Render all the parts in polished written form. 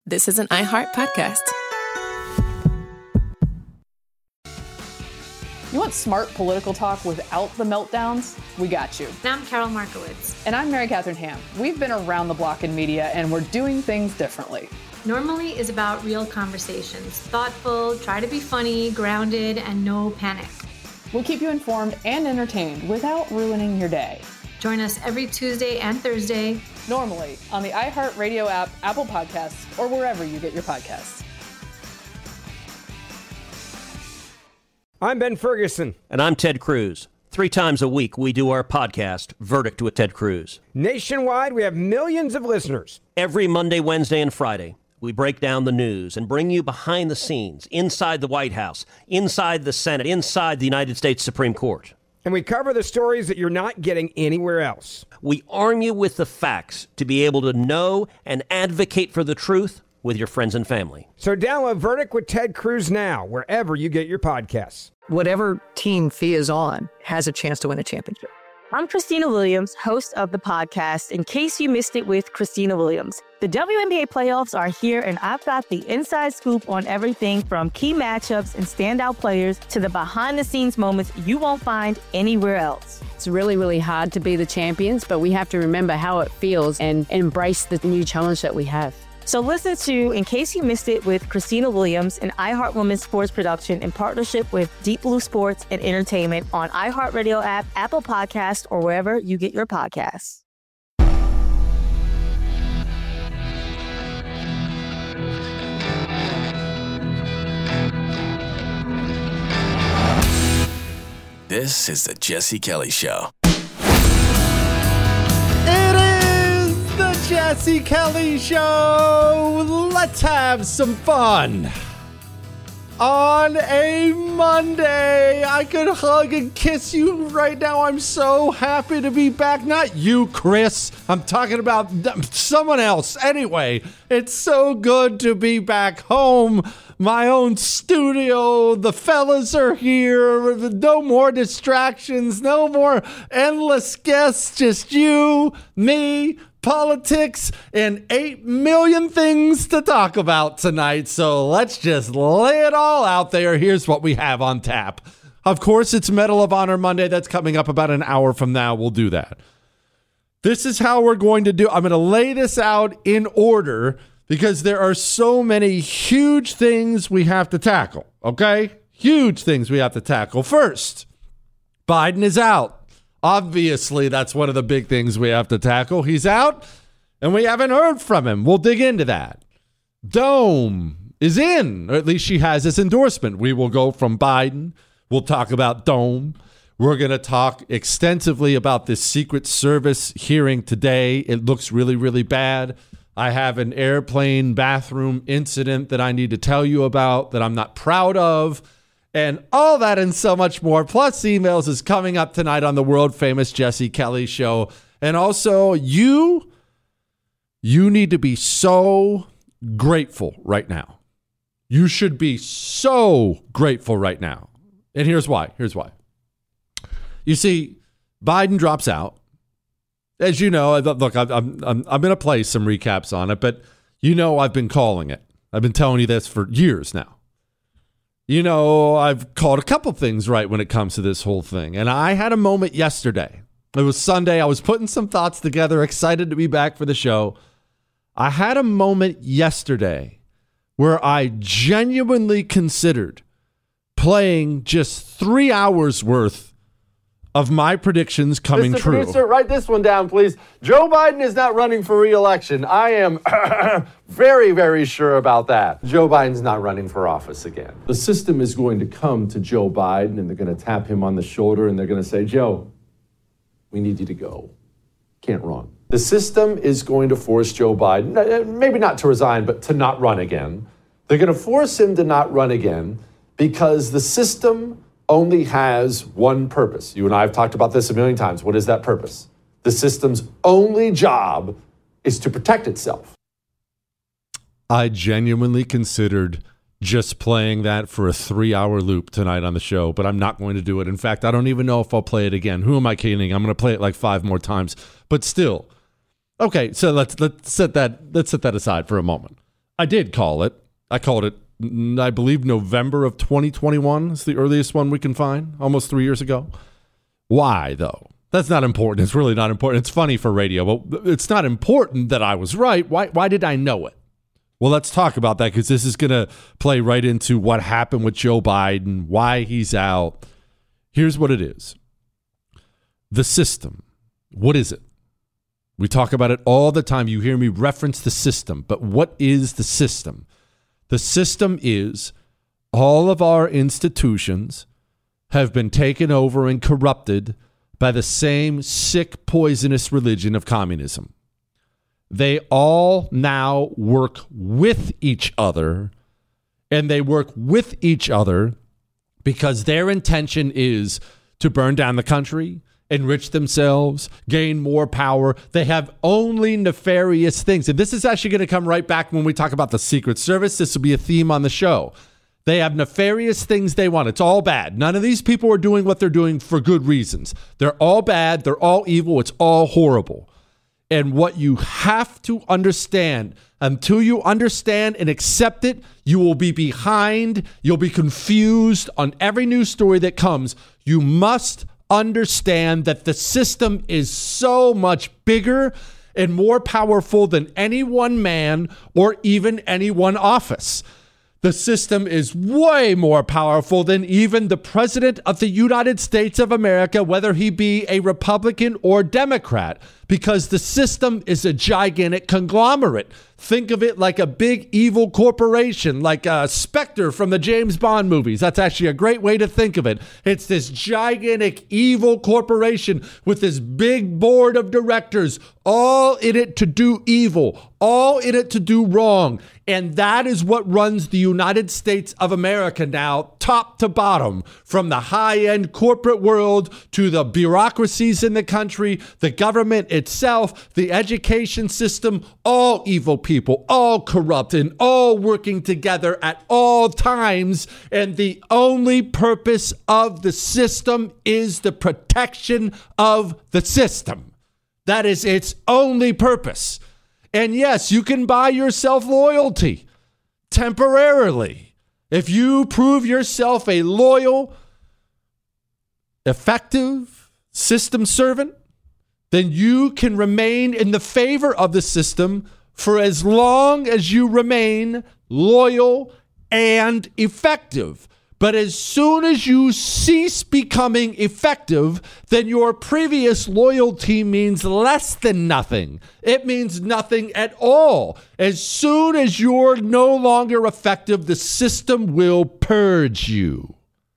this is an iHeart podcast. You want smart political talk without the meltdowns? We got you. And I'm Carol Markowitz. And I'm Mary Catherine Ham. We've been around the block in media, and we're doing things differently. Normally is about real conversations. Thoughtful, try to be funny, grounded, and no panic. We'll keep you informed and entertained without ruining your day. Join us every Tuesday and Thursday. Normally on the iHeartRadio app, Apple Podcasts, or wherever you get your podcasts. I'm Ben Ferguson. And I'm Ted Cruz. 3 times a week, we do our podcast, Verdict with Ted Cruz. Nationwide, we have millions of listeners. Every Monday, Wednesday, and Friday, we break down the news and bring you behind the scenes, inside the White House, inside the Senate, inside the United States Supreme Court. And we cover the stories that you're not getting anywhere else. We arm you with the facts to be able to know and advocate for the truth with your friends and family. So download Verdict with Ted Cruz now, wherever you get your podcasts. Whatever team Fee is on has a chance to win a championship. I'm Christina Williams, host of the podcast, In Case You Missed It with Christina Williams. The WNBA playoffs are here, and I've got the inside scoop on everything from key matchups and standout players to the behind-the-scenes moments you won't find anywhere else. It's really, really hard to be the champions, but we have to remember how it feels and embrace the new challenge that we have. So listen to In Case You Missed It with Christina Williams, an iHeart Women's sports production in partnership with Deep Blue Sports and Entertainment on iHeartRadio app, Apple Podcasts, or wherever you get your podcasts. This is the Jesse Kelly Show. Jesse Kelly Show. Let's have some fun. On a Monday, I could hug and kiss you right now. I'm so happy to be back. Not you, Chris. I'm talking about someone else. Anyway, it's so good to be back home. My own studio. The fellas are here. No more distractions. No more endless guests. Just you, me, politics, and 8 million things to talk about tonight. So let's just lay it all out there. Here's what we have on tap. Of course, it's Medal of Honor Monday. That's coming up about an hour from now. We'll do that. This is how we're going to do. I'm going to lay this out in order because there are so many huge things we have to tackle. Okay? Huge things we have to tackle. First, Biden is out. Obviously, that's one of the big things we have to tackle. He's out, and we haven't heard from him. We'll dig into that. Dome is in, or at least she has this endorsement. We will go from Biden. We'll talk about Dome. We're going to talk extensively about this Secret Service hearing today. It looks really, really bad. I have an airplane bathroom incident that I need to tell you about that I'm not proud of. And all that and so much more, plus emails, is coming up tonight on the world-famous Jesse Kelly Show. And also, you need to be so grateful right now. You should be so grateful right now. And here's why. You see, Biden drops out. As you know, look, I'm going to play some recaps on it, but you know I've been calling it. I've been telling you this for years now. You know, I've called a couple things right when it comes to this whole thing. And I had a moment yesterday. It was Sunday. I was putting some thoughts together, excited to be back for the show. I had a moment yesterday where I genuinely considered playing just 3 hours worth of my predictions coming Mr. true. Producer, write this one down, please. Joe Biden is not running for re-election. I am very, very sure about that. Joe Biden's not running for office again. The system is going to come to Joe Biden, and they're going to tap him on the shoulder, and they're going to say, Joe, we need you to go. Can't run. The system is going to force Joe Biden, maybe not to resign, but to not run again. They're going to force him to not run again because the system only has one purpose. You and I have talked about this a million times. What is that purpose? The system's only job is to protect itself. I genuinely considered just playing that for a 3-hour loop tonight on the show, but I'm not going to do it. In fact, I don't even know if I'll play it again. Who am I kidding? I'm going to play it like 5 more times. But still, okay. So let's set that aside for a moment. I did call it. I called it, I believe, November of 2021 is the earliest one we can find, almost 3 years ago. Why, though? That's not important. It's really not important. It's funny for radio, but it's not important that I was right. Why did I know it? Well, let's talk about that because this is going to play right into what happened with Joe Biden, why he's out. Here's what it is. The system. What is it? We talk about it all the time. You hear me reference the system, but what is the system? The system is all of our institutions have been taken over and corrupted by the same sick, poisonous religion of communism. They all now work with each other, and they work with each other because their intention is to burn down the country, enrich themselves, gain more power. They have only nefarious things. And this is actually going to come right back when we talk about the Secret Service. This will be a theme on the show. They have nefarious things they want. It's all bad. None of these people are doing what they're doing for good reasons. They're all bad. They're all evil. It's all horrible. And what you have to understand, until you understand and accept it, you will be behind. You'll be confused on every news story that comes. You must understand that the system is so much bigger and more powerful than any one man or even any one office. The system is way more powerful than even the president of the United States of America, whether he be a Republican or Democrat, because the system is a gigantic conglomerate. Think of it like a big evil corporation, like a Spectre from the James Bond movies. That's actually a great way to think of it. It's this gigantic evil corporation with this big board of directors, all in it to do evil, all in it to do wrong. And that is what runs the United States of America now, top to bottom, from the high-end corporate world to the bureaucracies in the country, the government itself, the education system, all evil people, all corrupt and all working together at all times. And the only purpose of the system is the protection of the system. That is its only purpose. And yes, you can buy yourself loyalty temporarily. If you prove yourself a loyal, effective system servant, then you can remain in the favor of the system for as long as you remain loyal and effective. But as soon as you cease becoming effective, then your previous loyalty means less than nothing. It means nothing at all. As soon as you're no longer effective, the system will purge you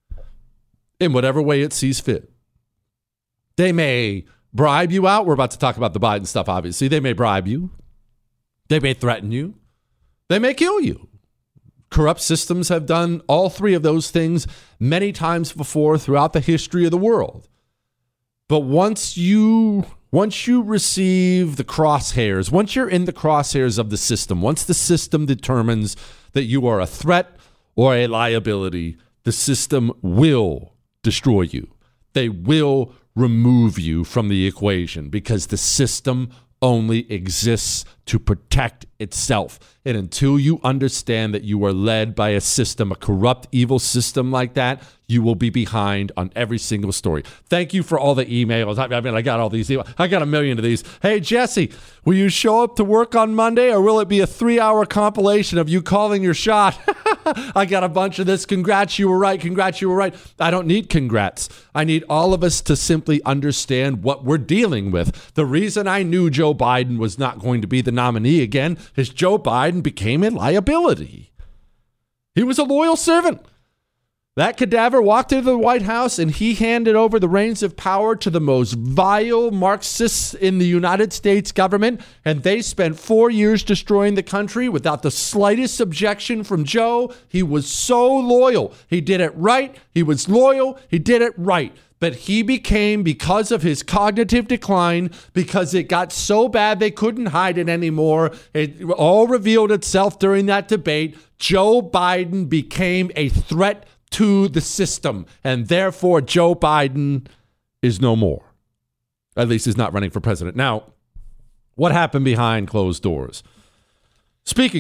in whatever way it sees fit. They may bribe you out. We're about to talk about the Biden stuff, obviously. They may bribe you. They may threaten you. They may kill you. Corrupt systems have done all three of those things many times before throughout the history of the world. But once you receive the crosshairs, once you're in the crosshairs of the system, once the system determines that you are a threat or a liability, the system will destroy you. They will remove you from the equation because the system only exists to protect itself. And until you understand that you are led by a system, a corrupt, evil system like that, you will be behind on every single story. Thank you for all the emails. I mean, I got all these emails. I got a million of these. Hey, Jesse, will you show up to work on Monday, or will it be a 3-hour compilation of you calling your shot? I got a bunch of this. Congrats, you were right. Congrats, you were right. I don't need congrats. I need all of us to simply understand what we're dealing with. The reason I knew Joe Biden was not going to be the nominee again is Joe Biden became a liability. He was a loyal servant. That cadaver walked into the White House and he handed over the reins of power to the most vile Marxists in the United States government, and they spent 4 years destroying the country without the slightest objection from Joe. He was so loyal. He did it right. He was loyal. He did it right. But he became, because of his cognitive decline, because it got so bad they couldn't hide it anymore, it all revealed itself during that debate, Joe Biden became a threat to the system, and therefore Joe Biden is no more. At least he's not running for president. Now, what happened behind closed doors? Speaking of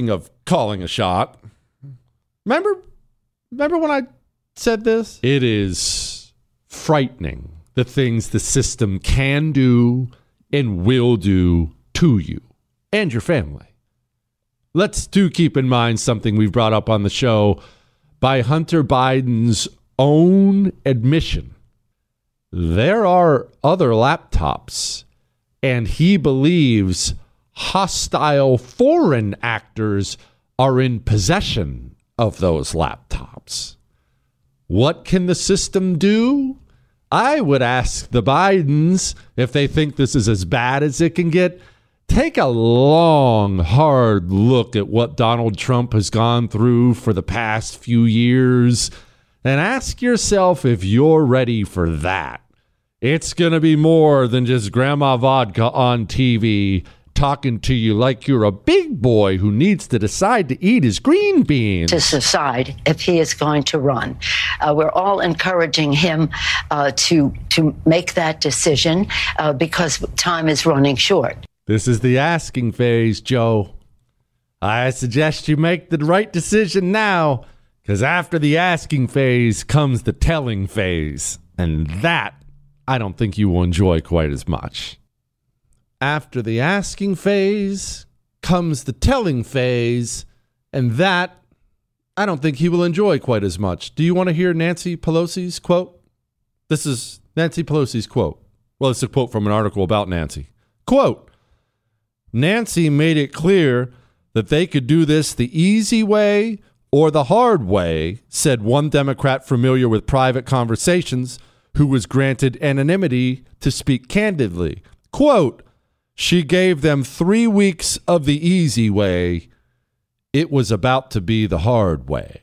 calling a shot. Remember when I said this? It is frightening the things the system can do and will do to you and your family. Let's keep in mind something we've brought up on the show by Hunter Biden's own admission. There are other laptops, and he believes hostile foreign actors are in possession of those laptops. What can the system do? I would ask the Bidens, if they think this is as bad as it can get, take a long, hard look at what Donald Trump has gone through for the past few years and ask yourself if you're ready for that. It's going to be more than just Grandma Vodka on TV talking to you like you're a big boy who needs to decide to eat his green beans. To decide if he is going to run. We're all encouraging him to make that decision because time is running short. This is the asking phase, Joe. I suggest you make the right decision now, because after the asking phase comes the telling phase, and that I don't think you will enjoy quite as much. After the asking phase comes the telling phase, and that I don't think he will enjoy quite as much. Do you want to hear Nancy Pelosi's quote? This is Nancy Pelosi's quote. Well, it's a quote from an article about Nancy. Quote, Nancy made it clear that they could do this the easy way or the hard way, said one Democrat familiar with private conversations who was granted anonymity to speak candidly. Quote, she gave them 3 weeks of the easy way. It was about to be the hard way.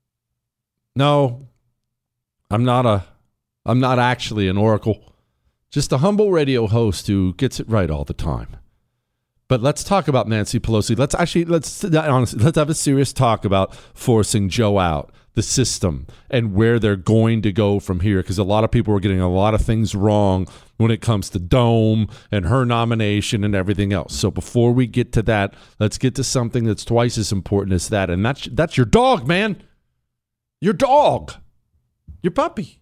No, I'm not actually an oracle. Just a humble radio host who gets it right all the time. But let's talk about Nancy Pelosi. Let's have a serious talk about forcing Joe out, the system, and where they're going to go from here, because a lot of people are getting a lot of things wrong when it comes to Dome and her nomination and everything else. So before we get to that, let's get to something that's twice as important as that, and that's your dog, man. Your dog. Your puppy.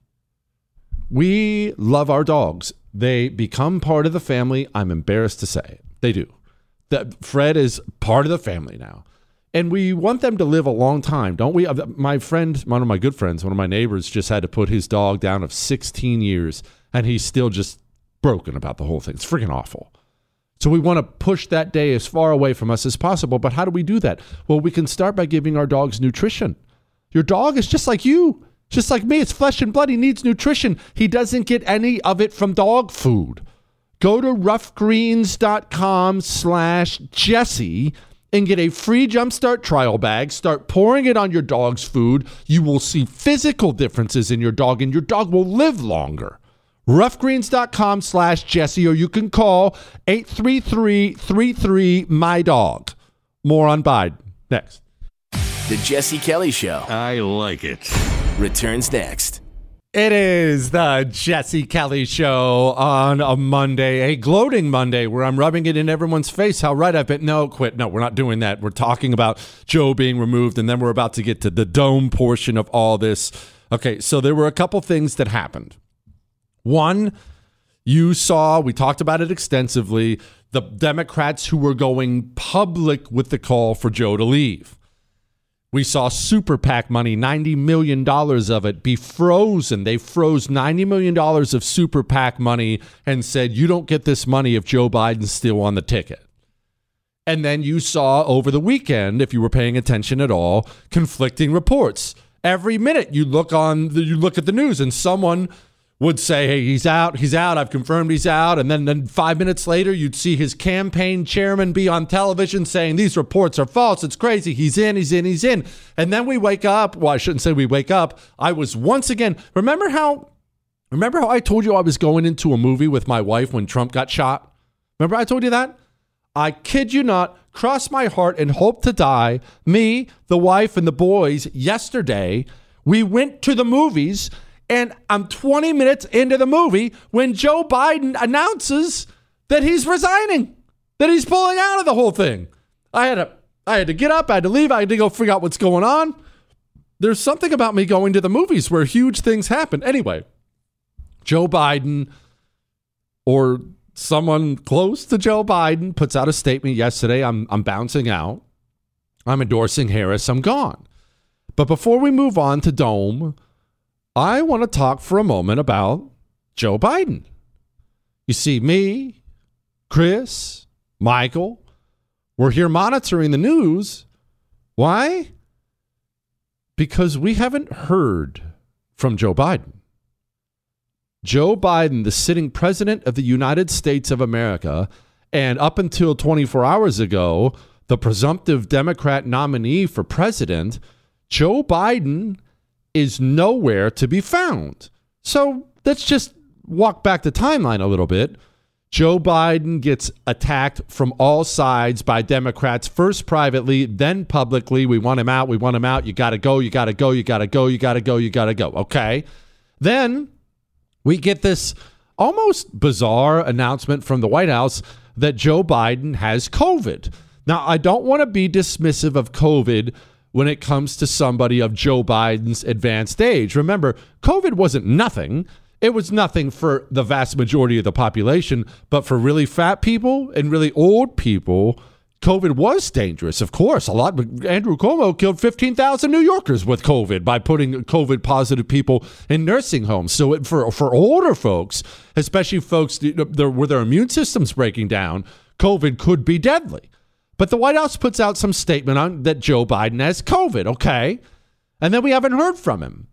We love our dogs. They become part of the family. I'm embarrassed to say it. They do. Fred is part of the family now. And we want them to live a long time, don't we? My friend, one of my good friends, one of my neighbors, just had to put his dog down of 16 years, and he's still just broken about the whole thing. It's freaking awful. So we want to push that day as far away from us as possible. But how do we do that? Well, we can start by giving our dogs nutrition. Your dog is just like you, just like me. It's flesh and blood. He needs nutrition. He doesn't get any of it from dog food. Go to roughgreens.com/Jesse and get a free Jumpstart trial bag. Start pouring it on your dog's food. You will see physical differences in your dog, and your dog will live longer. roughgreens.com/Jesse, or you can call 833-33-MY-DOG. More on Biden next. The Jesse Kelly Show. I like it. Returns next. It is the Jesse Kelly Show on a Monday, a gloating Monday, where I'm rubbing it in everyone's face how right I've been. No, quit. No, we're not doing that. We're talking about Joe being removed, and then we're about to get to the Dome portion of all this. Okay, so there were a couple things that happened. One, you saw, we talked about it extensively, the Democrats who were going public with the call for Joe to leave. We saw Super PAC money, $90 million of it, be frozen. They froze $90 million of Super PAC money and said, you don't get this money if Joe Biden's still on the ticket. And then you saw over the weekend, if you were paying attention at all, conflicting reports. Every minute you look at the news and someone would say, hey, he's out, I've confirmed he's out. And then 5 minutes later, you'd see his campaign chairman be on television saying, these reports are false, it's crazy, he's in. And then we wake up, well, I shouldn't say we wake up, I was once again, remember how I told you I was going into a movie with my wife when Trump got shot? Remember I told you that? I kid you not, cross my heart and hope to die, me, the wife, and the boys, yesterday, we went to the movies. And I'm 20 minutes into the movie when Joe Biden announces that he's resigning, that he's pulling out of the whole thing. I had I had to get up. I had to leave. I had to go figure out what's going on. There's something about me going to the movies where huge things happen. Anyway, Joe Biden or someone close to Joe Biden puts out a statement yesterday. I'm bouncing out. I'm endorsing Harris. I'm gone. But before we move on to Dome, I want to talk for a moment about Joe Biden. You see, me, Chris, Michael, we're here monitoring the news. Why? Because we haven't heard from Joe Biden. Joe Biden, the sitting president of the United States of America, and up until 24 hours ago, the presumptive Democrat nominee for president, Joe Biden is nowhere to be found. So let's just walk back the timeline a little bit. Joe Biden gets attacked from all sides by Democrats, first privately, then publicly. We want him out. We want him out. You got to go. You got to go. You got to go. You got to go. You got to go. Okay. Then we get this almost bizarre announcement from the White House that Joe Biden has COVID. Now, I don't want to be dismissive of COVID when it comes to somebody of Joe Biden's advanced age. Remember, COVID wasn't nothing. It was nothing for the vast majority of the population, but for really fat people and really old people, COVID was dangerous. Of course, Andrew Cuomo killed 15,000 New Yorkers with COVID by putting COVID positive people in nursing homes. So for older folks, especially folks where their immune system's breaking down, COVID could be deadly. But the White House puts out some statement on that Joe Biden has COVID, okay? And then we haven't heard from him.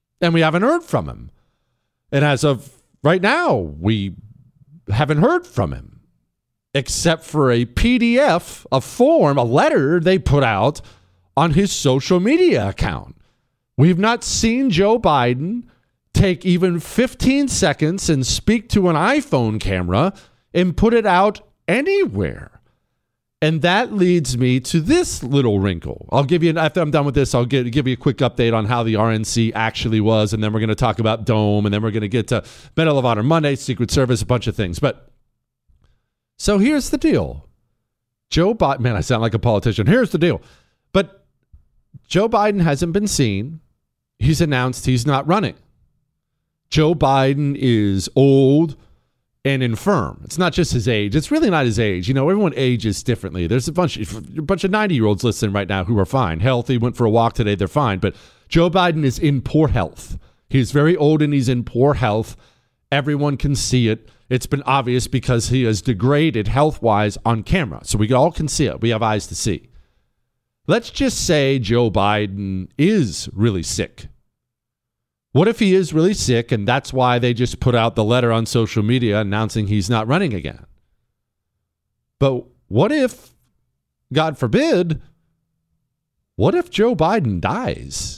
And as of right now, we haven't heard from him, except for a PDF, a form, a letter they put out on his social media account. We've not seen Joe Biden take even 15 seconds and speak to an iPhone camera and put it out anywhere. And that leads me to this little wrinkle. I'll give you, after I'm done with this, I'll give you a quick update on how the RNC actually was, and then we're going to talk about Dome, and then we're going to get to Medal of Honor Monday, Secret Service, a bunch of things. But so here's the deal. Joe Biden, man, I sound like a politician. Here's the deal. But Joe Biden hasn't been seen. He's announced he's not running. Joe Biden is old and infirm. It's not just his age. It's really not his age. You know, everyone ages differently. There's a bunch of 90-year-olds listening right now who are fine, healthy, went for a walk today, they're fine. But Joe Biden is in poor health. He's very old and he's in poor health. Everyone can see it. It's been obvious because he has degraded health-wise on camera. So we all can see it. We have eyes to see. Let's just say Joe Biden is really sick. What if he is really sick and that's why they just put out the letter on social media announcing he's not running again? But what if, God forbid, what if Joe Biden dies?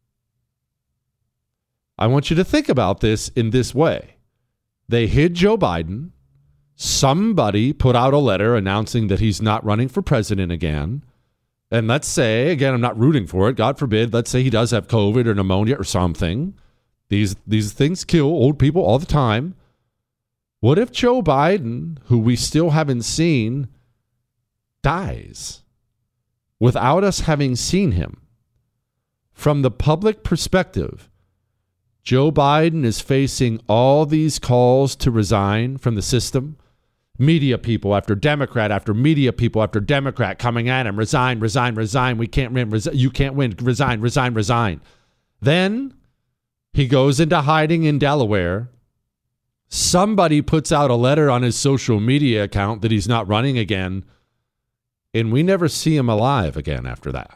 I want you to think about this in this way. They hid Joe Biden. Somebody put out a letter announcing that he's not running for president again. And let's say, again, I'm not rooting for it, God forbid, let's say he does have COVID or pneumonia or something. These things kill old people all the time. What if Joe Biden, who we still haven't seen, dies without us having seen him? From the public perspective, Joe Biden is facing all these calls to resign from the system. Media people after Democrat, after media people after Democrat coming at him. Resign, resign, resign. We can't win. You can't win. Resign, resign, resign. Then he goes into hiding in Delaware. Somebody puts out a letter on his social media account that he's not running again. And we never see him alive again after that.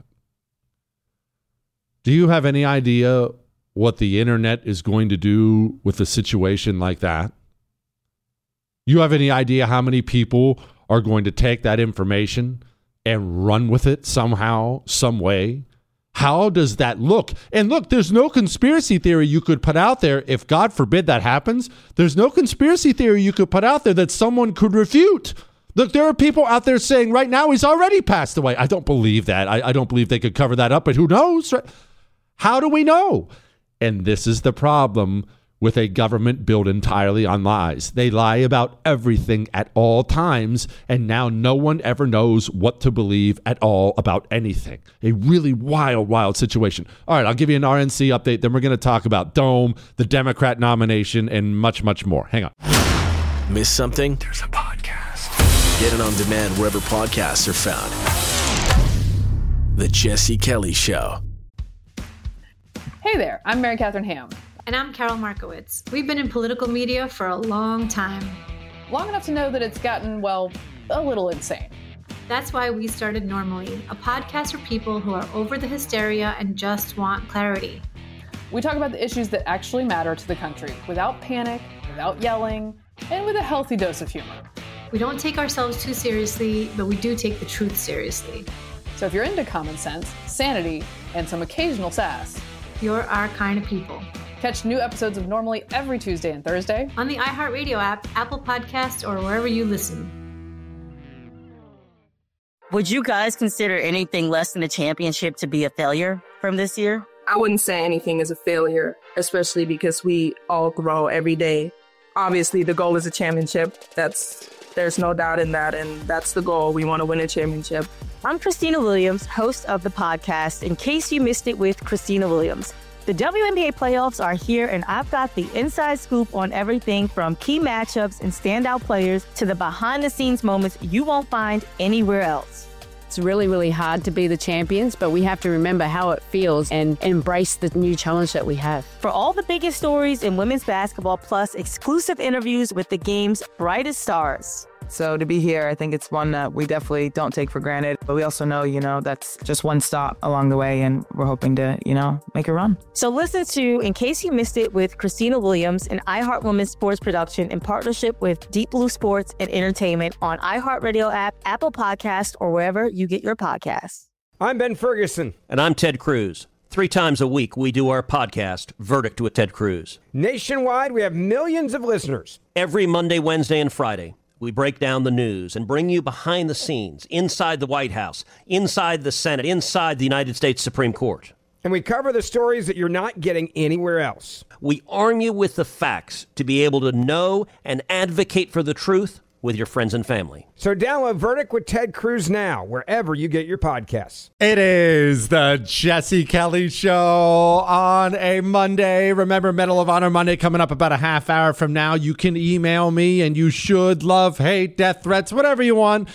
Do you have any idea what the internet is going to do with a situation like that? You have any idea how many people are going to take that information and run with it somehow, some way? How does that look? And look, there's no conspiracy theory you could put out there if, God forbid, that happens. There's no conspiracy theory you could put out there that someone could refute. Look, there are people out there saying right now he's already passed away. I don't believe that. I don't believe they could cover that up, but who knows? How do we know? And this is the problem with a government built entirely on lies. They lie about everything at all times, and now no one ever knows what to believe at all about anything. A really wild, wild situation. All right, I'll give you an RNC update, then we're going to talk about Dome, the Democrat nomination, and much, much more. Hang on. Miss something? There's a podcast. Get it on demand wherever podcasts are found. The Jesse Kelly Show. Hey there, I'm Mary Catherine Ham. And I'm Carol Markowitz. We've been in political media for a long time. Long enough to know that it's gotten, well, a little insane. That's why we started Normally, a podcast for people who are over the hysteria and just want clarity. We talk about the issues that actually matter to the country, without panic, without yelling, and with a healthy dose of humor. We don't take ourselves too seriously, but we do take the truth seriously. So if you're into common sense, sanity, and some occasional sass, you're our kind of people. Catch new episodes of Normally every Tuesday and Thursday on the iHeartRadio app, Apple Podcasts, or wherever you listen. Would you guys consider anything less than a championship to be a failure from this year? I wouldn't say anything is a failure, especially because we all grow every day. Obviously, the goal is a championship. There's no doubt in that, and that's the goal. We want to win a championship. I'm Christina Williams, host of the podcast, In Case You Missed It with Christina Williams. The WNBA playoffs are here, and I've got the inside scoop on everything from key matchups and standout players to the behind-the-scenes moments you won't find anywhere else. It's really, really hard to be the champions, but we have to remember how it feels and embrace the new challenge that we have. For all the biggest stories in women's basketball, plus exclusive interviews with the game's brightest stars. So to be here, I think it's one that we definitely don't take for granted. But we also know, that's just one stop along the way, and we're hoping to, make a run. So listen to In Case You Missed It with Christina Williams, an iHeart Women's sports production in partnership with Deep Blue Sports and Entertainment on iHeartRadio app, Apple Podcast, or wherever you get your podcasts. I'm Ben Ferguson. And I'm Ted Cruz. 3 times a week, we do our podcast, Verdict with Ted Cruz. Nationwide, we have millions of listeners. Every Monday, Wednesday, and Friday, we break down the news and bring you behind the scenes, inside the White House, inside the Senate, inside the United States Supreme Court. And we cover the stories that you're not getting anywhere else. We arm you with the facts to be able to know and advocate for the truth with your friends and family. So download Verdict with Ted Cruz now, wherever you get your podcasts. It is the Jesse Kelly Show on a Monday. Remember, Medal of Honor Monday coming up about a half hour from now. You can email me, and you should. Love, hate, death threats, whatever you want.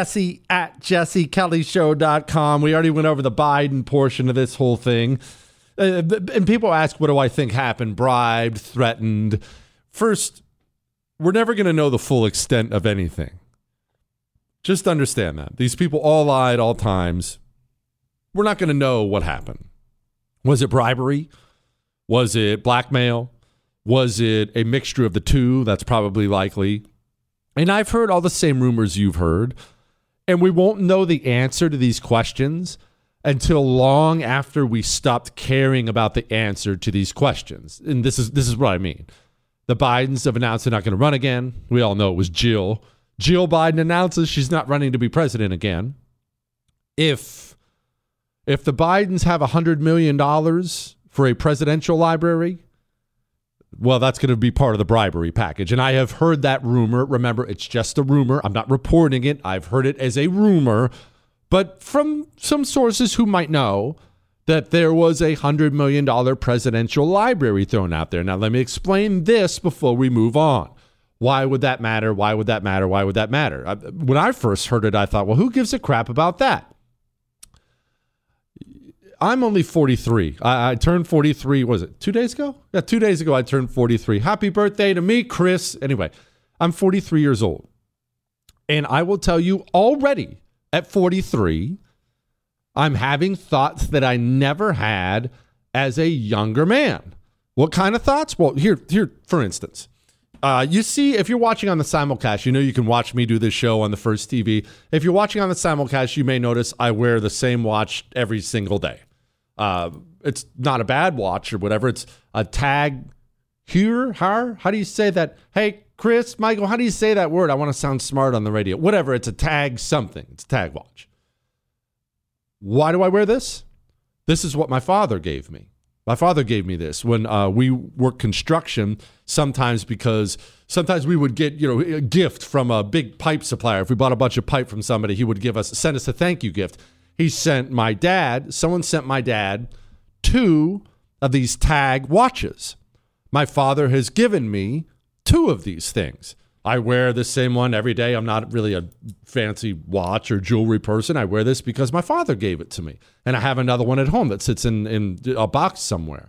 Jesse@jessekellyshow.com. We already went over the Biden portion of this whole thing. And people ask, what do I think happened? Bribed, threatened. First, we're never going to know the full extent of anything. Just understand that. These people all lie at all times. We're not going to know what happened. Was it bribery? Was it blackmail? Was it a mixture of the two? That's probably likely. And I've heard all the same rumors you've heard. And we won't know the answer to these questions until long after we stopped caring about the answer to these questions. And this is what I mean. The Bidens have announced they're not going to run again. We all know it was Jill. Jill Biden announces she's not running to be president again. If the Bidens have $100 million for a presidential library, well, that's going to be part of the bribery package. And I have heard that rumor. Remember, it's just a rumor. I'm not reporting it. I've heard it as a rumor. But from some sources who might know that there was a $100 million presidential library thrown out there. Now, let me explain this before we move on. Why would that matter? Why would that matter? Why would that matter? When I first heard it, I thought, well, who gives a crap about that? I'm only 43. I turned 43, was it 2 days ago? Yeah, 2 days ago, I turned 43. Happy birthday to me, Chris. Anyway, I'm 43 years old. And I will tell you already at 43, I'm having thoughts that I never had as a younger man. What kind of thoughts? Well, here, for instance, you see, if you're watching on the simulcast, you can watch me do this show on the First TV. If you're watching on the simulcast, you may notice I wear the same watch every single day. It's not a bad watch or whatever. It's a Tag Heuer. How do you say that? Hey, Chris, Michael, how do you say that word? I want to sound smart on the radio. Whatever, it's a Tag something. It's a Tag watch. Why do I wear this? This is what my father gave me. My father gave me this when we worked construction, sometimes we would get, a gift from a big pipe supplier. If we bought a bunch of pipe from somebody, he would send us a thank you gift. Someone sent my dad 2 of these TAG watches. My father has given me 2 of these things. I wear the same one every day. I'm not really a fancy watch or jewelry person. I wear this because my father gave it to me. And I have another one at home that sits in a box somewhere.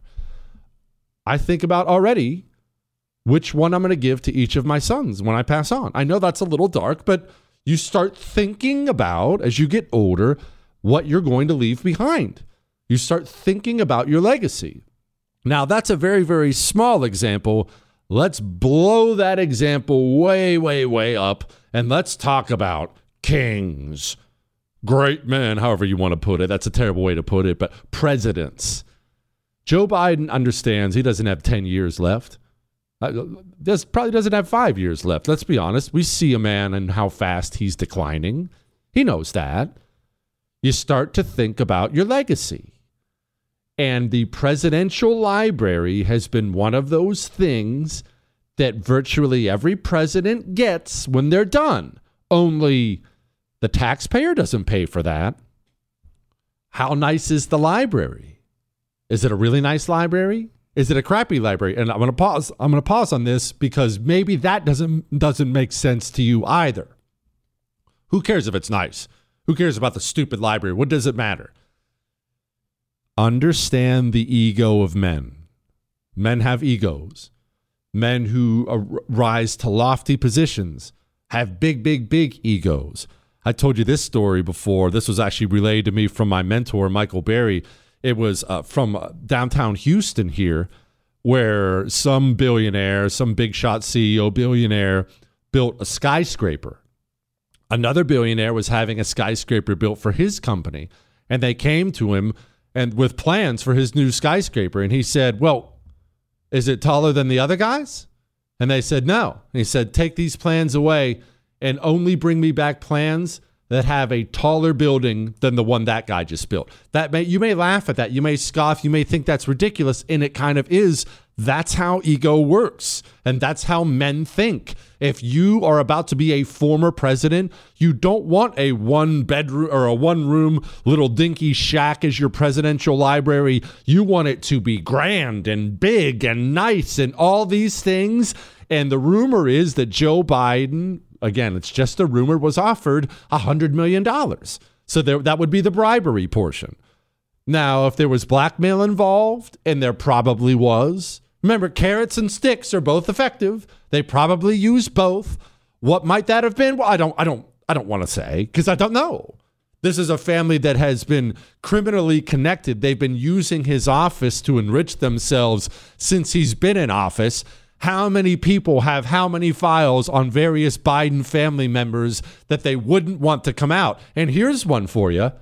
I think about already which one I'm going to give to each of my sons when I pass on. I know that's a little dark, but you start thinking about, as you get older, what you're going to leave behind. You start thinking about your legacy. Now, that's a very, very small example. Let's blow that example way, way, way up, and let's talk about kings, great men, however you want to put it. That's a terrible way to put it, but presidents. Joe Biden understands he doesn't have 10 years left. Probably doesn't have 5 years left. Let's be honest. We see a man and how fast he's declining. He knows that. You start to think about your legacy. And the presidential library has been one of those things that virtually every president gets when they're done. Only the taxpayer doesn't pay for that. How nice is the library? Is it a really nice library? Is it a crappy library? And I'm going to pause on this because maybe that doesn't make sense to you either. Who cares if it's nice? Who cares about the stupid library? What does it matter? Understand the ego of men. Men have egos. Men who rise to lofty positions have big, big, big egos. I told you this story before. This was actually relayed to me from my mentor, Michael Berry. It was from downtown Houston here, where some billionaire, some big shot CEO billionaire built a skyscraper. Another billionaire was having a skyscraper built for his company, and they came to him and with plans for his new skyscraper. And he said, well, is it taller than the other guys? And they said, no. And he said, take these plans away and only bring me back plans that have a taller building than the one that guy just built. You may laugh at that. You may scoff. You may think that's ridiculous. And it kind of is. That's how ego works. And that's how men think. If you are about to be a former president, you don't want a 1-bedroom or a 1-room little dinky shack as your presidential library. You want it to be grand and big and nice and all these things. And the rumor is that Joe Biden, again, it's just a rumor, was offered $100 million. So that would be the bribery portion. Now, if there was blackmail involved, and there probably was, remember, carrots and sticks are both effective. They probably use both. What might that have been? Well, I don't want to say because I don't know. This is a family that has been criminally connected. They've been using his office to enrich themselves since he's been in office. How many people have how many files on various Biden family members that they wouldn't want to come out? And here's one for you.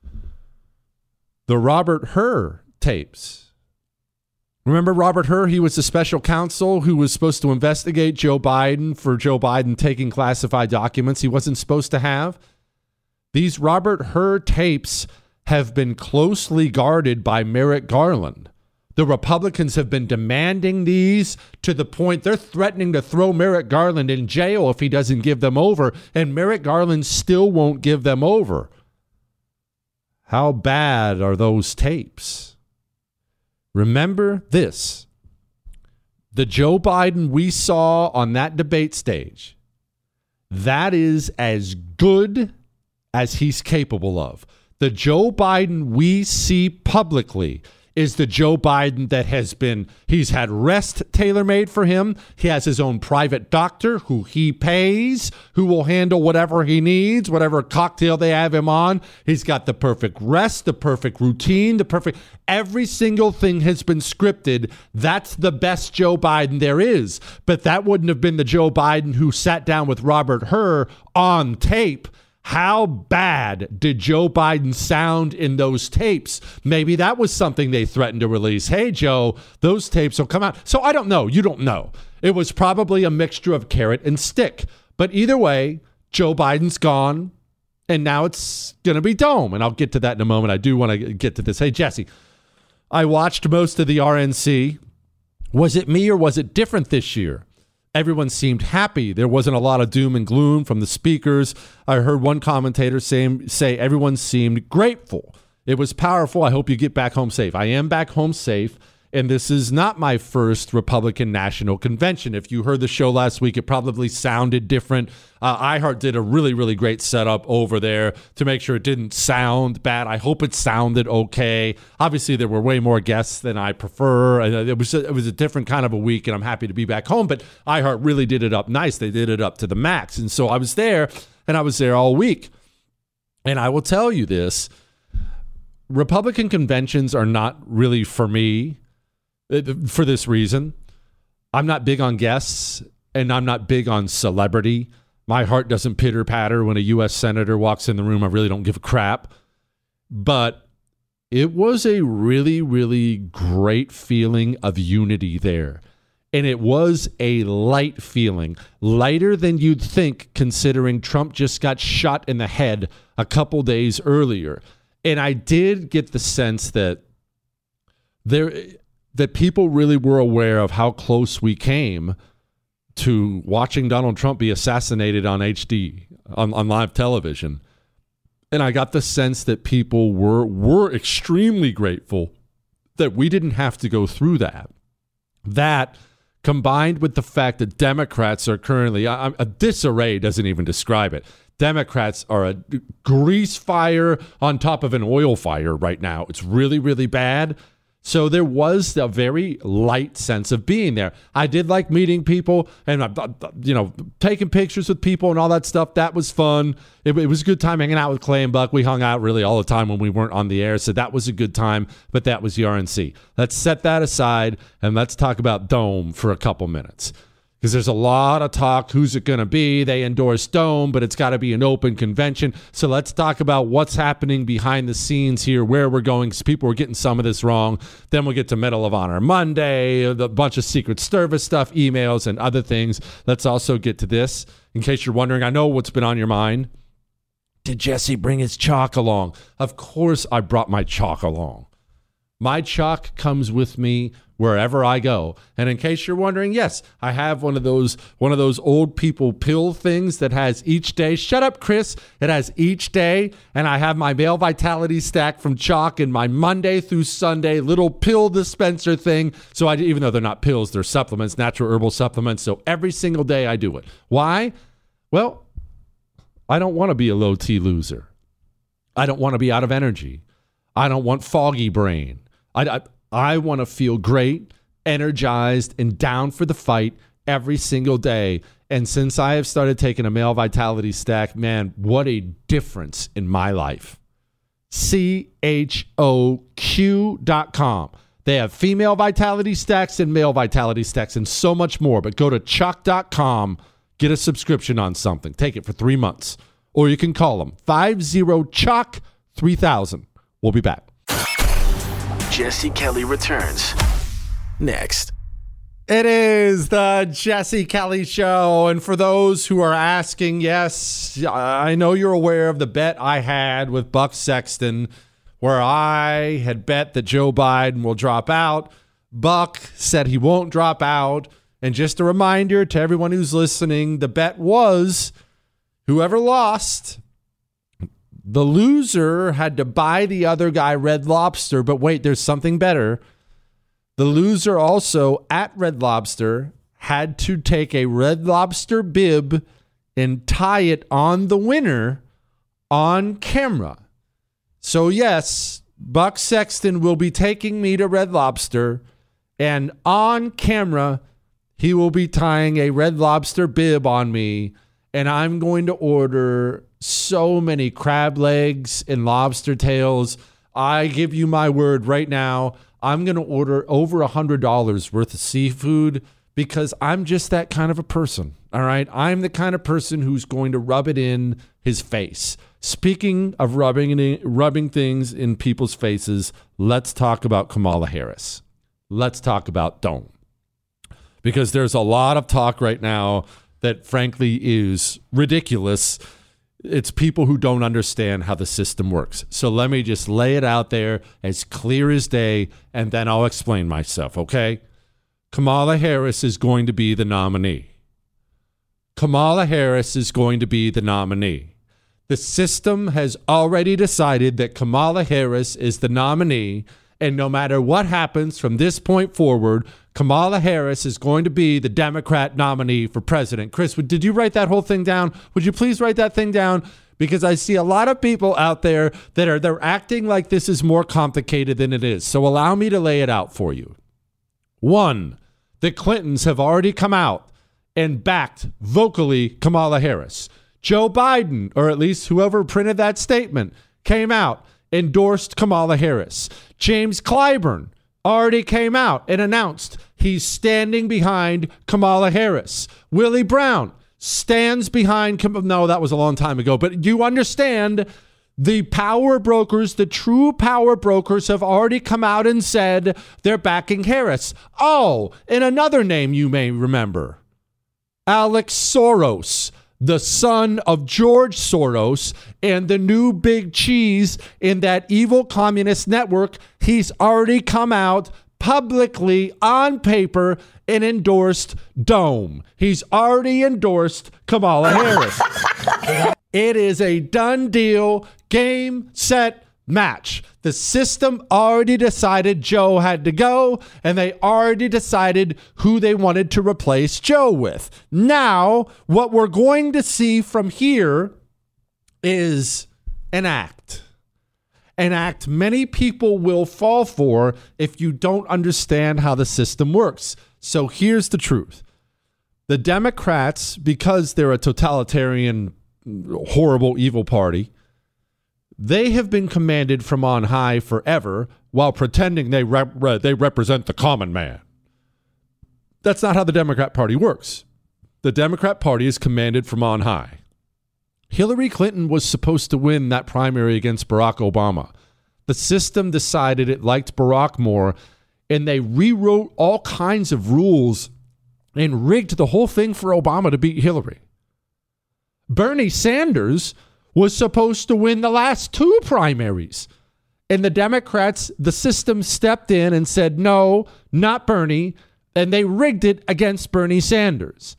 The Robert Hur tapes. Remember Robert Hur? He was the special counsel who was supposed to investigate Joe Biden for Joe Biden taking classified documents he wasn't supposed to have. These Robert Hur tapes have been closely guarded by Merrick Garland. The Republicans have been demanding these to the point they're threatening to throw Merrick Garland in jail if he doesn't give them over, and Merrick Garland still won't give them over. How bad are those tapes? Remember this. The Joe Biden we saw on that debate stage, that is as good as he's capable of. The Joe Biden we see publicly is the Joe Biden that he's had rest tailor-made for him. He has his own private doctor who he pays, who will handle whatever he needs, whatever cocktail they have him on. He's got the perfect rest, the perfect routine, every single thing has been scripted. That's the best Joe Biden there is. But that wouldn't have been the Joe Biden who sat down with Robert Hur on tape. How bad did Joe Biden sound in those tapes? Maybe that was something they threatened to release. Hey, Joe, those tapes will come out. So I don't know. You don't know. It was probably a mixture of carrot and stick. But either way, Joe Biden's gone, and now it's going to be dome. And I'll get to that in a moment. I do want to get to this. Hey, Jesse, I watched most of the RNC. Was it me or was it different this year? Everyone seemed happy. There wasn't a lot of doom and gloom from the speakers. I heard one commentator say everyone seemed grateful. It was powerful. I hope you get back home safe. I am back home safe, and this is not my first Republican National Convention. If you heard the show last week, it probably sounded different. iHeart did a really, really great setup over there to make sure it didn't sound bad. I hope it sounded okay. Obviously, there were way more guests than I prefer. It was a different kind of a week, and I'm happy to be back home. But iHeart really did it up nice. They did it up to the max. And so I was there, and I was there all week. And I will tell you this. Republican conventions are not really for me. For this reason, I'm not big on guests, and I'm not big on celebrity. My heart doesn't pitter-patter when a U.S. senator walks in the room. I really don't give a crap. But it was a really, really great feeling of unity there. And it was a light feeling, lighter than you'd think, considering Trump just got shot in the head a couple days earlier. And I did get the sense that people really were aware of how close we came to watching Donald Trump be assassinated on HD, on live television. And I got the sense that people were extremely grateful that we didn't have to go through that. That, combined with the fact that Democrats are currently, a disarray doesn't even describe it. Democrats are a grease fire on top of an oil fire right now. It's really, really bad. So there was a very light sense of being there. I did like meeting people and, taking pictures with people and all that stuff. That was fun. It was a good time hanging out with Clay and Buck. We hung out really all the time when we weren't on the air. So that was a good time, but that was the RNC. Let's set that aside and let's talk about Dome for a couple minutes. Because there's a lot of talk. Who's it going to be? They endorsed Dome, but it's got to be an open convention. So let's talk about what's happening behind the scenes here, where we're going, because people are getting some of this wrong. Then we'll get to Medal of Honor Monday, the bunch of Secret Service stuff, emails, and other things. Let's also get to this. In case you're wondering, I know what's been on your mind. Did Jesse bring his chalk along? Of course I brought my chalk along. My chalk comes with me wherever I go. And in case you're wondering, yes, I have one of those old people pill things that has each day. Shut up, Chris. It has each day. And I have my male vitality stack from chalk in my Monday through Sunday little pill dispenser thing. So even though they're not pills, they're supplements, natural herbal supplements. So every single day I do it. Why? Well, I don't want to be a low T loser. I don't want to be out of energy. I don't want foggy brain. I want to feel great, energized, and down for the fight every single day. And since I have started taking a male vitality stack, man, what a difference in my life. CHOQ.com. They have female vitality stacks and male vitality stacks and so much more. But go to chalk.com, get a subscription on something. Take it for 3 months. Or you can call them 50-CHALK-3000. We'll be back. Jesse Kelly returns next. It is the Jesse Kelly Show. And for those who are asking, yes, I know you're aware of the bet I had with Buck Sexton, where I had bet that Joe Biden will drop out. Buck said he won't drop out. And just a reminder to everyone who's listening, the bet was whoever lost, the loser had to buy the other guy Red Lobster. But wait, there's something better. The loser also at Red Lobster had to take a Red Lobster bib and tie it on the winner on camera. So yes, Buck Sexton will be taking me to Red Lobster, and on camera, he will be tying a Red Lobster bib on me, and I'm going to order so many crab legs and lobster tails. I give you my word right now, I'm going to order over $100 worth of seafood because I'm just that kind of a person. All right. I'm the kind of person who's going to rub it in his face. Speaking of rubbing things in people's faces, let's talk about Kamala Harris. Let's talk about Dome. Because there's a lot of talk right now that frankly is ridiculous. It's people who don't understand how the system works. So let me just lay it out there as clear as day, and then I'll explain myself, okay? Kamala Harris is going to be the nominee. Kamala Harris is going to be the nominee. The system has already decided that Kamala Harris is the nominee, and no matter what happens from this point forward, Kamala Harris is going to be the Democrat nominee for president. Chris, did you write that whole thing down? Would you please write that thing down? Because I see a lot of people out there that they're acting like this is more complicated than it is. So allow me to lay it out for you. One, the Clintons have already come out and backed vocally Kamala Harris. Joe Biden, or at least whoever printed that statement, came out, endorsed Kamala Harris. James Clyburn already came out and announced he's standing behind Kamala Harris. Willie Brown stands behind, no, that was a long time ago, but you understand the power brokers, the true power brokers have already come out and said they're backing Harris. Oh, and another name you may remember, Alex Soros, the son of George Soros and the new big cheese in that evil communist network. He's already come out publicly on paper and endorsed Dome. He's already endorsed Kamala Harris. It is a done deal, game, set, match. The system already decided Joe had to go, and they already decided who they wanted to replace Joe with. Now, what we're going to see from here is an act. An act many people will fall for if you don't understand how the system works. So here's the truth. The Democrats, because they're a totalitarian, horrible, evil party, they have been commanded from on high forever while pretending they represent the common man. That's not how the Democrat Party works. The Democrat Party is commanded from on high. Hillary Clinton was supposed to win that primary against Barack Obama. The system decided it liked Barack more, and they rewrote all kinds of rules and rigged the whole thing for Obama to beat Hillary. Bernie Sanders was supposed to win the last two primaries. And the Democrats, the system stepped in and said, no, not Bernie. And they rigged it against Bernie Sanders.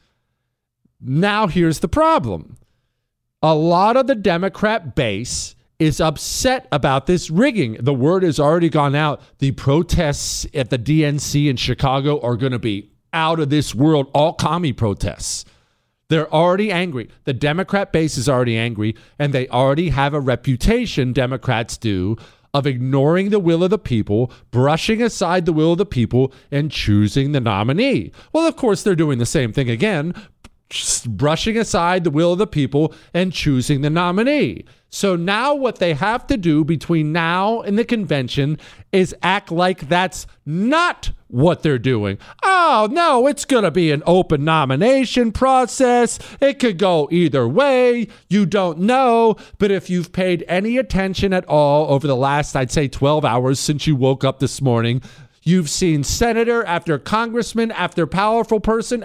Now here's the problem. A lot of the Democrat base is upset about this rigging. The word has already gone out. The protests at the DNC in Chicago are going to be out of this world, all commie protests. They're already angry. The Democrat base is already angry, and they already have a reputation, Democrats do, of ignoring the will of the people, brushing aside the will of the people, and choosing the nominee. Well, of course, they're doing the same thing again, brushing aside the will of the people and choosing the nominee. So now what they have to do between now and the convention is act like that's not what they're doing. Oh, no, it's going to be an open nomination process. It could go either way. You don't know. But if you've paid any attention at all over the last, I'd say 12 hours since you woke up this morning, you've seen senator after congressman after powerful person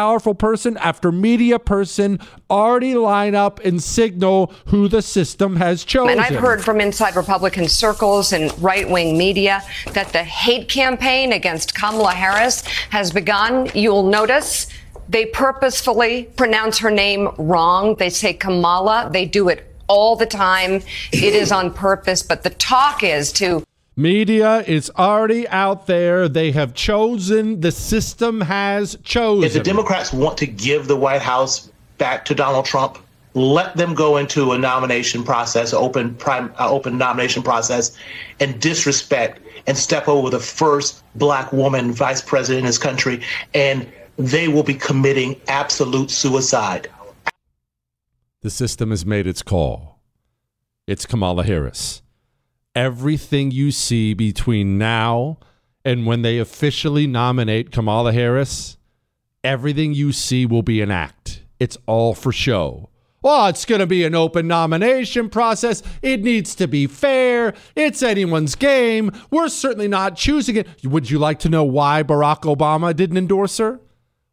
after media person already line up and signal who the system has chosen. And I've heard from inside Republican circles and right-wing media that the hate campaign against Kamala Harris has begun. You'll notice they purposefully pronounce her name wrong. They say Kamala. They do it all the time. It is on purpose. But the talk is to... Media is already out there. They have chosen. The system has chosen. If the Democrats want to give the White House back to Donald Trump, let them go into a nomination process, open nomination process, and disrespect and step over the first black woman vice president in this country, and they will be committing absolute suicide. The system has made its call. It's Kamala Harris. Everything you see between now and when they officially nominate Kamala Harris, everything you see will be an act. It's all for show. Well, it's going to be an open nomination process. It needs to be fair. It's anyone's game. We're certainly not choosing it. Would you like to know why Barack Obama didn't endorse her?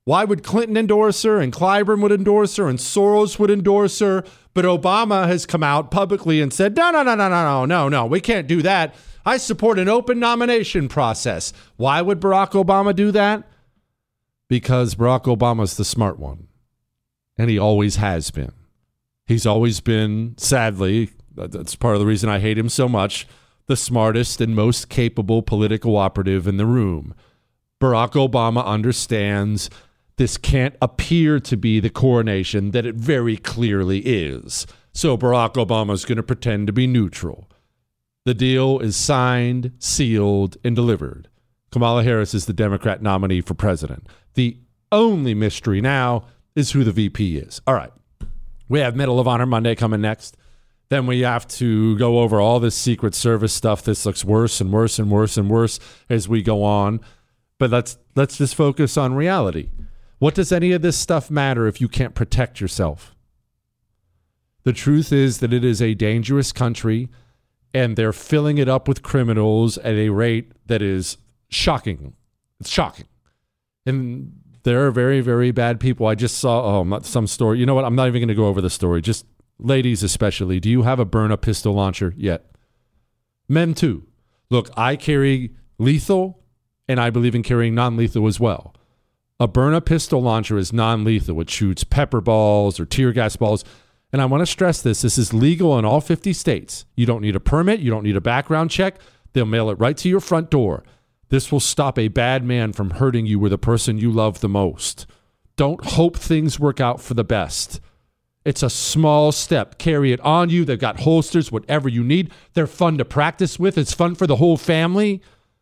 Why would Clinton endorse her and Clyburn would endorse her and Soros would endorse her? But Obama has come out publicly and said, no, we can't do that. I support an open nomination process. Why would Barack Obama do that? Because Barack Obama's the smart one. And he always has been. He's always been, sadly, that's part of the reason I hate him so much, the smartest and most capable political operative in the room. Barack Obama understands this can't appear to be the coronation that it very clearly is. So Barack Obama's going to pretend to be neutral. The deal is signed, sealed, and delivered. Kamala Harris is the Democrat nominee for president. The only mystery now is who the VP is. All right. We have Medal of Honor Monday coming next. Then we have to go over all this Secret Service stuff. This looks worse and worse and worse and worse as we go on. But let's just focus on reality. What does any of this stuff matter if you can't protect yourself? The truth is that it is a dangerous country, and they're filling it up with criminals at a rate that is shocking. It's shocking. And there are very, very bad people. I just saw some story. You know what? I'm not even going to go over the story. Just ladies especially. Do you have a Byrna pistol launcher yet? Men too. Look, I carry lethal, and I believe in carrying non-lethal as well. A Byrna pistol launcher is non-lethal. It shoots pepper balls or tear gas balls. And I want to stress this. This is legal in all 50 states. You don't need a permit. You don't need a background check. They'll mail it right to your front door. This will stop a bad man from hurting you or the person you love the most. Don't hope things work out for the best. It's a small step. Carry it on you. They've got holsters, whatever you need. They're fun to practice with. It's fun for the whole family.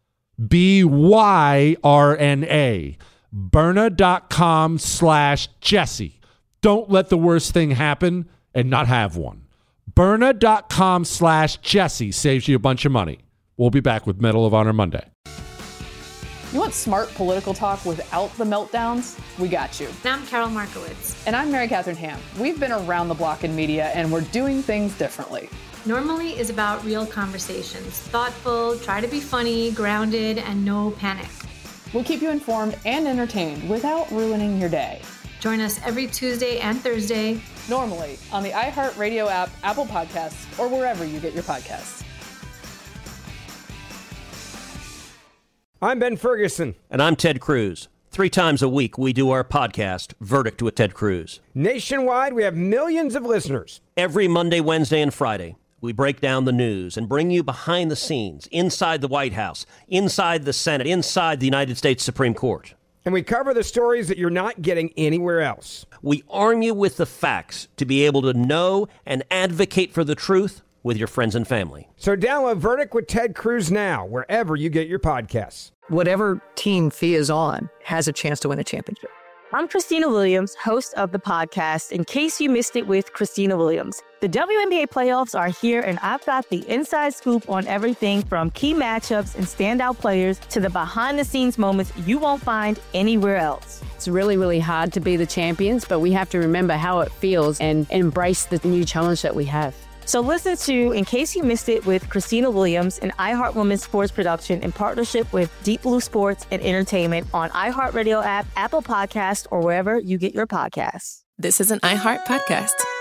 BYRNA. Byrna.com/Jesse. Don't let the worst thing happen and not have one. Byrna.com/Jesse saves you a bunch of money. We'll be back with Medal of Honor Monday. You want smart political talk without the meltdowns? We got you. And I'm Carol Markowitz. And I'm Mary Catherine Ham. We've been around the block in media, and we're doing things differently. Normally is about real conversations. Thoughtful, try to be funny, grounded, and no panic. We'll keep you informed and entertained without ruining your day. Join us every Tuesday and Thursday. Normally on the iHeartRadio app, Apple Podcasts, or wherever you get your podcasts. I'm Ben Ferguson. And I'm Ted Cruz. 3 times a week, we do our podcast, Verdict with Ted Cruz. Nationwide, we have millions of listeners. Every Monday, Wednesday, and Friday, we break down the news and bring you behind the scenes, inside the White House, inside the Senate, inside the United States Supreme Court. And we cover the stories that you're not getting anywhere else. We arm you with the facts to be able to know and advocate for the truth with your friends and family. So download Verdict with Ted Cruz now, wherever you get your podcasts. Whatever team Fee is on has a chance to win a championship. I'm Christina Williams, host of the podcast, In Case You Missed It with Christina Williams. The WNBA playoffs are here, and I've got the inside scoop on everything from key matchups and standout players to the behind-the-scenes moments you won't find anywhere else. It's really, really hard to be the champions, but we have to remember how it feels and embrace the new challenge that we have. So listen to In Case You Missed It with Christina Williams, an iHeart Women's Sports production in partnership with Deep Blue Sports and Entertainment on iHeartRadio app, Apple Podcasts, or wherever you get your podcasts. This is an iHeart podcast.